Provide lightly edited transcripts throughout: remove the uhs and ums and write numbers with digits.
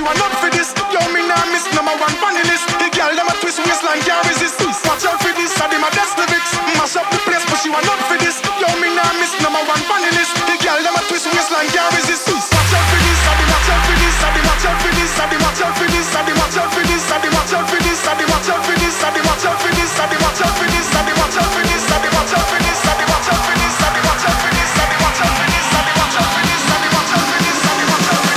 are not for this. Yo, me nah miss number one funny list. The girl them a twist waistline can't resist. Watch out for this, I my best lyrics. Mash up the place, but she are not for this. Yo, me nah miss number one funny list. The girl them a twist waistline can't resist. Watch out for this, I watch out for this, I watch out for this, I watch out for this, I watch out for this, I watch out for this, I watch out for this, I watch out for this, I watch out for this, I watch out for this, I watch out for this, I watch out for this, I watch out for this, I watch out for this, I watch out for this, I watch out for this, I watch out for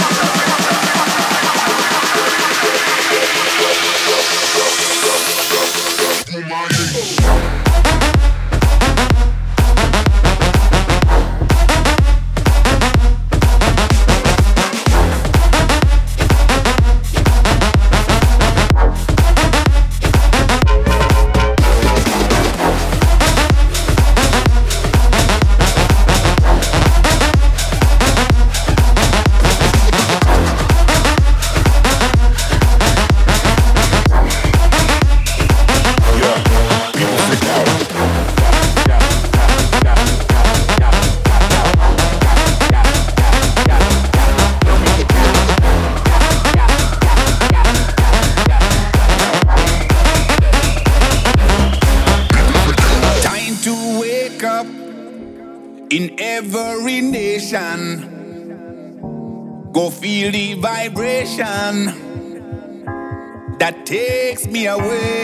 in every nation. Go feel the vibration that takes me away.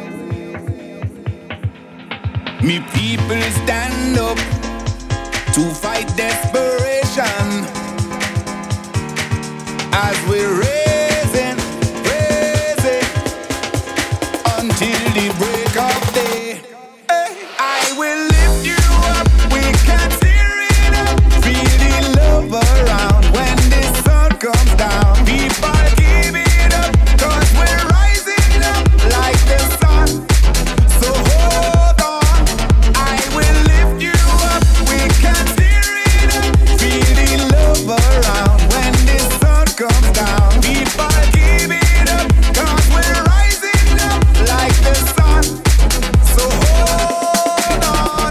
Me people stand up to fight desperation as we're raising until the break of day. I will lift you up, we can tear it up. Feel the love around when the sun comes down. People give it up, cause we're rising up like the sun. So hold on, I will lift you up, we can tear it up. Feel the love around when the sun comes down. People give it up, cause we're rising up like the sun. So hold on.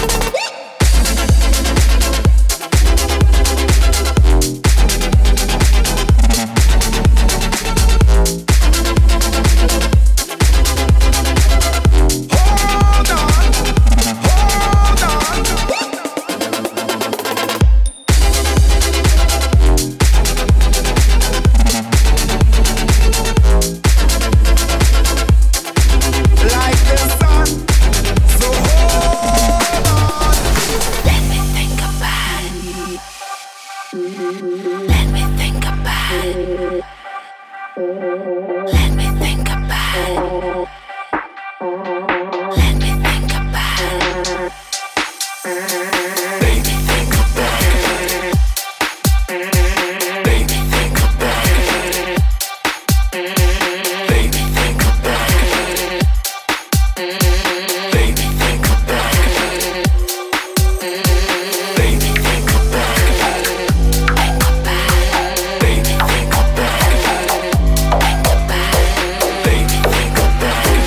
Hold on. Hold on. Like the sun. So hold on. Let me think about it. Let me think about it. Let me think about it. Let me think about it. Let me think about it. Let me think about it. Let me think about it. Let me think about it. Let me think about it. Think about it. Let me think about it. Think about it. Let me think about it.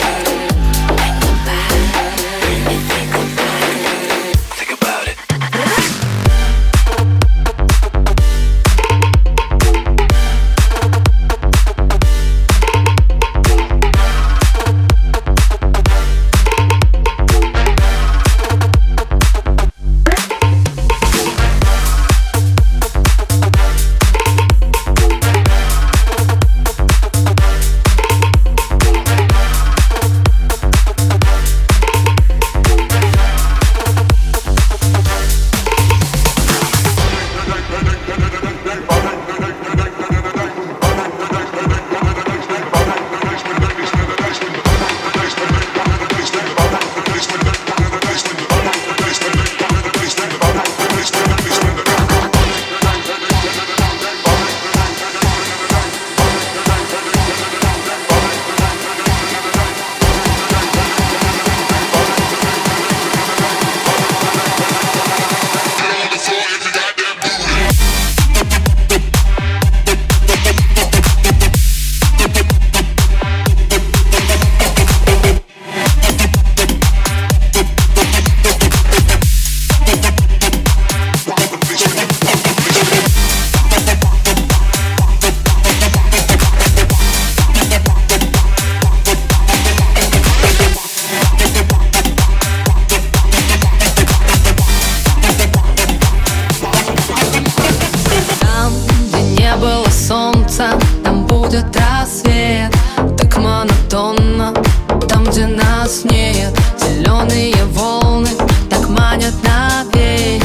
нас нет. Зеленые волны так манят наверх.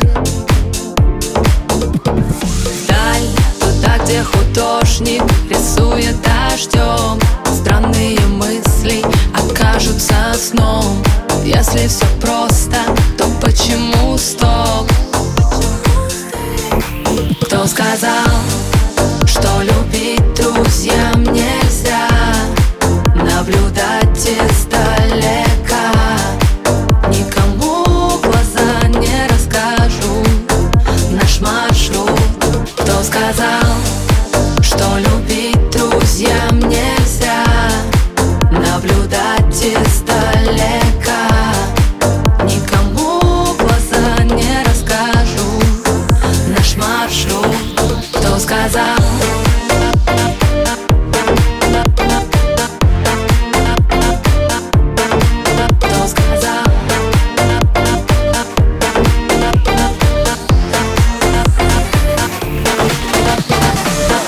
Вдаль, туда, где художник рисует дождем. Странные мысли окажутся сном. Если все просто, то почему стоп? Кто сказал, что любить друзьям нельзя? Наблюдать издалека. Никому глаза не расскажу наш маршрут. Кто сказал, что любить друзьям нельзя? Наблюдать издалека.